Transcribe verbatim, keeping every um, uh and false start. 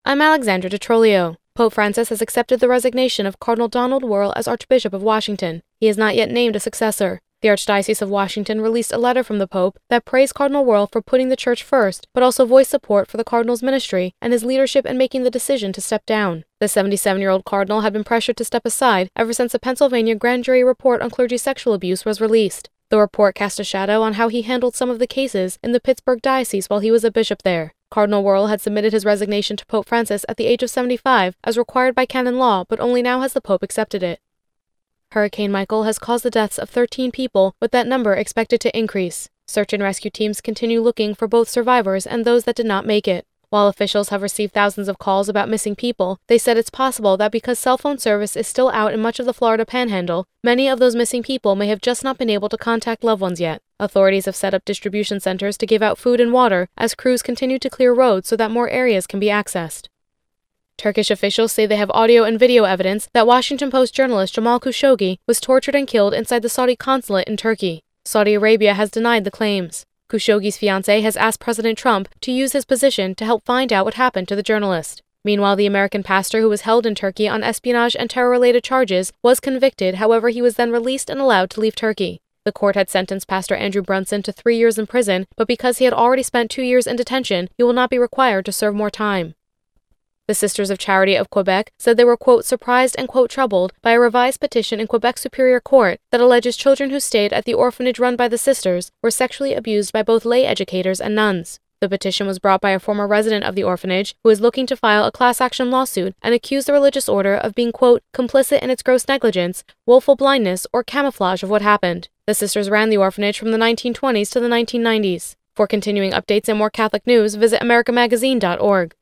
I'm Alexandra DeTrolio. Pope Francis has accepted the resignation of Cardinal Donald Wuerl as Archbishop of Washington. He has not yet named a successor. The Archdiocese of Washington released a letter from the Pope that praised Cardinal Wuerl for putting the Church first, but also voiced support for the Cardinal's ministry and his leadership in making the decision to step down. The seventy-seven-year-old Cardinal had been pressured to step aside ever since a Pennsylvania grand jury report on clergy sexual abuse was released. The report cast a shadow on how he handled some of the cases in the Pittsburgh diocese while he was a bishop there. Cardinal Wuerl had submitted his resignation to Pope Francis at the age of seventy-five, as required by canon law, but only now has the Pope accepted it. Hurricane Michael has caused the deaths of thirteen people, with that number expected to increase. Search and rescue teams continue looking for both survivors and those that did not make it. While officials have received thousands of calls about missing people, they said it's possible that because cell phone service is still out in much of the Florida Panhandle, many of those missing people may have just not been able to contact loved ones yet. Authorities have set up distribution centers to give out food and water as crews continue to clear roads so that more areas can be accessed. Turkish officials say they have audio and video evidence that Washington Post journalist Jamal Khashoggi was tortured and killed inside the Saudi consulate in Turkey. Saudi Arabia has denied the claims. Khashoggi's fiancée has asked President Trump to use his position to help find out what happened to the journalist. Meanwhile, the American pastor who was held in Turkey on espionage and terror-related charges was convicted, however he was then released and allowed to leave Turkey. The court had sentenced Pastor Andrew Brunson to three years in prison, but because he had already spent two years in detention, he will not be required to serve more time. The Sisters of Charity of Quebec said they were, quote, surprised and, quote, troubled by a revised petition in Quebec Superior Court that alleges children who stayed at the orphanage run by the sisters were sexually abused by both lay educators and nuns. The petition was brought by a former resident of the orphanage who is looking to file a class action lawsuit and accuse the religious order of being, quote, complicit in its gross negligence, willful blindness, or camouflage of what happened. The sisters ran the orphanage from the nineteen twenties to the nineteen nineties. For continuing updates and more Catholic news, visit America Magazine dot org.